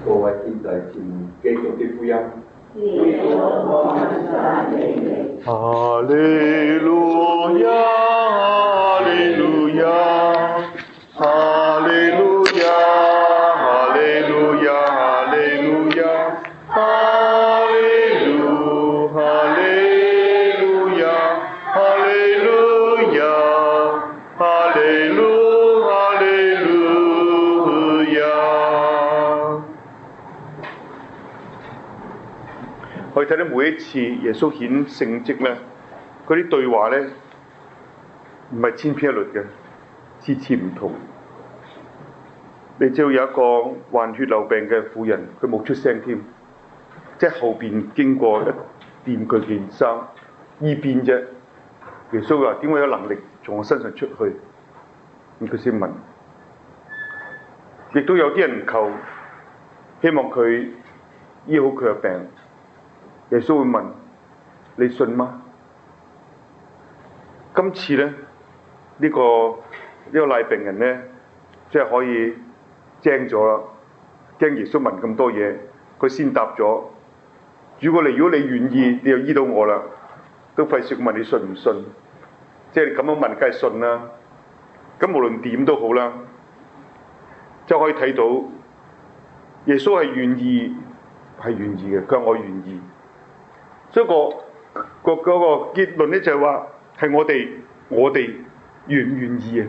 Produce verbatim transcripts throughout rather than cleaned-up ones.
各位現在前基督的福音。 哈利路亞，哈利路亞，哈利路亞，哈利路亞，哈利路亞，哈利路，哈利路亞，哈利路亞，哈利路，哈利路亞。我哋睇到每一次耶穌顯聖蹟咧，嗰啲對話咧唔係千篇一律嘅，次次唔同。你知道有一個患血漏病嘅婦人，佢冇出聲添，即係後邊經過一掂佢件衫醫邊啫。耶穌話：點解有能力從我身上出去？咁佢先問。亦都有啲人求，希望佢醫好佢嘅病。耶穌會問：你信嗎？今次咧，呢、這個呢、這個賴病人咧，即係可以精咗啦。驚耶穌問咁多嘢，佢先答咗：如果你如果你願意，你就醫到我啦，都費事問你信唔信。即係你咁樣問，梗係信啦。咁無論點都好啦，就可以睇到耶穌係願意，係願意嘅。佢話我願意。所以、嗰個、嗰個嗰、嗰個結論咧就係話係我哋我哋願唔願意啊？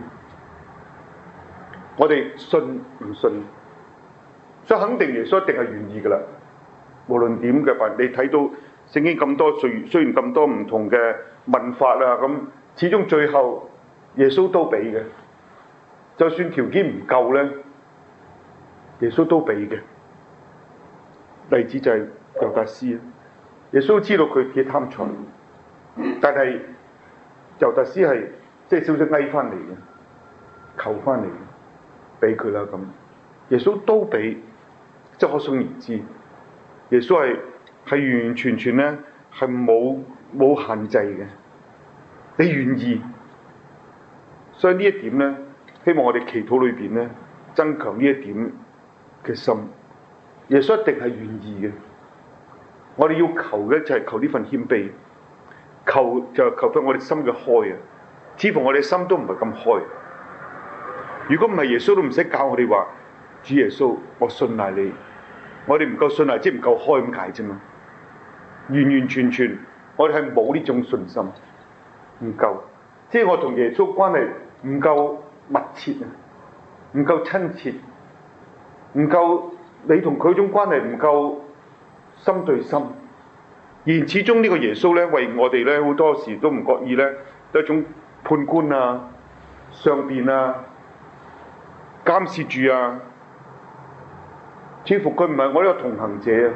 我哋信唔信？所以肯定耶穌一定係願意噶啦。無論點嘅話，你睇到聖經咁多，雖雖然咁多唔同嘅問法啊，咁始終最後耶穌都俾嘅。就算條件唔夠咧，耶穌都俾嘅。例子就係猶達斯啊。耶穌知道佢幾貪財，但係猶達斯係即係少少翳翻嚟嘅，求翻嚟嘅，俾佢啦咁。耶穌都俾，即係可想而知。耶穌係係完完全全咧係冇冇限制嘅，你願意。所以呢一點咧，希望我哋祈禱裏邊咧增強呢一點嘅心。耶穌一定係願意嘅。我哋要求嘅就係求呢份謙卑，求就係求到我哋心嘅開啊！似乎我哋心都唔係咁開。如果唔係耶穌都唔使教我哋話，主耶穌，我信賴你。我哋唔夠信賴，即係唔夠開咁解啫嘛。完完全全，我哋係冇呢種信心，唔夠。即係我同耶穌關係唔夠密切啊，唔夠親切，唔夠你同佢種關係唔夠心對心，而始終呢個耶穌咧，為我哋咧好多時都唔覺意咧，有一種判官啊、上邊啊、監視住啊，似乎佢唔係我呢個同行者啊。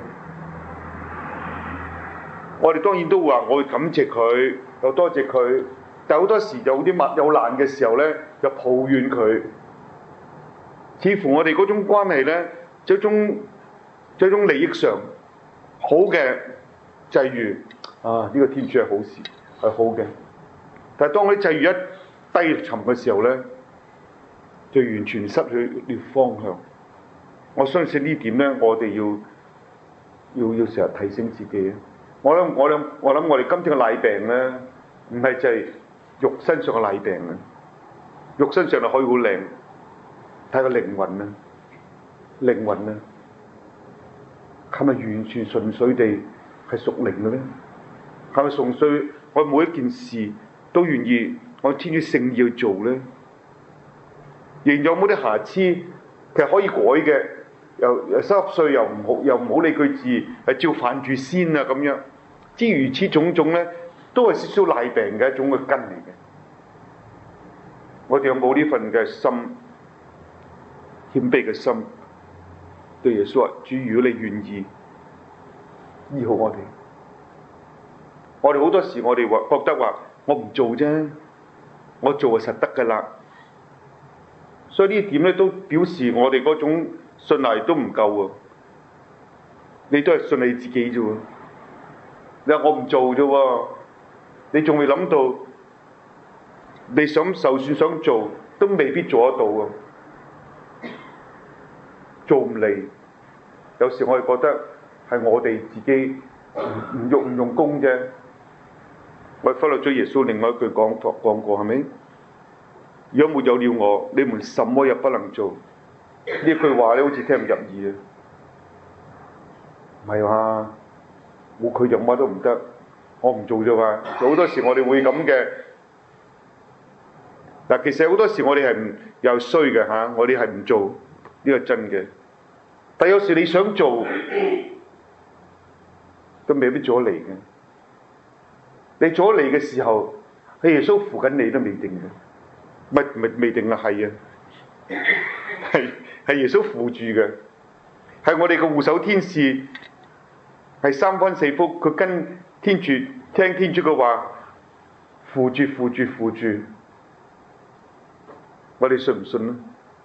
我哋當然都話我會感謝佢，又多謝佢，但係好多時有啲物有難嘅時候咧，又抱怨佢。似乎我哋嗰種關係咧，就一種就一種利益上。好嘅際遇啊，呢、這個天主係好事，係好嘅。但係當嗰啲際遇一低沉嘅時候咧，就完全失去了方向。我相信呢點咧，我哋要要要成日提醒自己。我諗我諗我諗我哋今天嘅賴病咧，唔係就係肉身上嘅賴病啊。肉身上係可以好靚，睇個靈魂啊，靈魂啊。係咪完全純粹地係屬靈嘅咧？係咪純粹我每一件事都願意我天主聖意去做咧？仍有冇啲瑕疵？其實可以改嘅，又又濕碎又唔好，又唔好理佢字，係照犯住先啊咁樣。諸如此種種咧，都係少少賴病嘅一種嘅根嚟嘅。我哋有冇呢份嘅心，謙卑嘅心？對耶穌話：主，如果你願意醫好我哋，我哋好多時我哋話覺得話我唔做啫，我做就實得㗎啦。所以呢點咧都表示我哋嗰種信賴都唔夠喎。你都係信你自己啫喎。你話我唔做啫喎，你仲未諗到你想就算想做都未必做得到喎。做唔嚟， 有時我哋覺得係我哋自己唔唔用唔用功啫。我忽略咗耶穌另外一句講講過係咪？如果沒有了我，你們什麼也不能做。呢句話咧好似聽唔入耳啊！唔係話冇佢就乜都唔得，我唔做啫嘛。好多時我哋會咁嘅。嗱，其實好多時我哋係唔又衰嘅嚇，我哋係唔做呢個真嘅。但有時你想做，都未必做得嚟嘅。你做得嚟嘅時候，係耶穌扶緊你都未定嘅。乜未未定啊？係啊，係係耶穌扶住嘅，係我哋嘅護守天使，係三番四福，佢跟天主聽天主嘅話，扶住扶住扶住，我哋信唔信呢？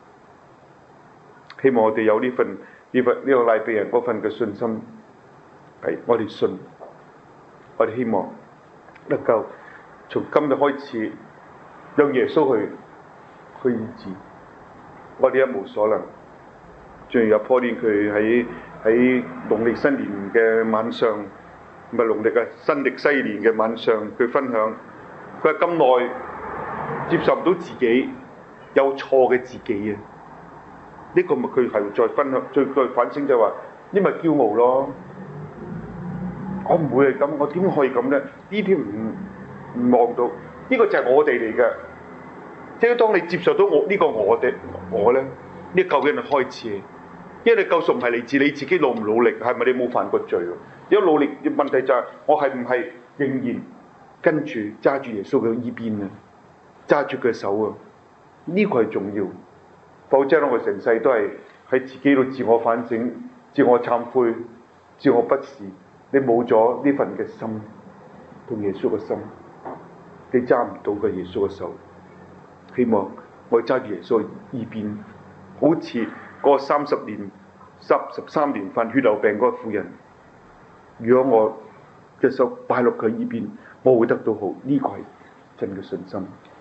希望我哋有呢份呢份呢個賴比人嗰份嘅信心，係我哋信，我哋希望能夠從今日開始。讓耶穌去去醫治，我哋一無所能。正如阿 Pauline 佢喺喺農曆新年嘅晚上，唔係農曆啊，新曆西年嘅晚上，佢分享，佢話咁耐接受唔到自己有錯嘅自己啊！呢、這個咪佢係再分享，再再反省就係話，呢咪驕傲咯。我唔會係咁，我點可以咁咧？呢啲唔唔望到。呢個就係我哋嚟嘅，即係當你接受到我呢、這個我哋我咧，呢、這個、究竟係開始，因為你救贖唔係嚟自你自己努唔努力，係咪你冇犯過罪？有努力嘅問題就係、是、我係唔係仍然跟住揸住耶穌嘅依邊啊，揸住佢手啊？呢、這個係重要，否則我成世都係喺自己度自我反省、自我懺悔、自我不是，你冇咗呢份嘅心同耶穌嘅心。你揸唔到嘅耶穌嘅手，希望我揸住耶穌嘅依邊，好似嗰三十年、三十三年犯血漏病嗰個婦人。如果我嘅手擺落佢依邊，我會得到好，呢、這個係真嘅信心。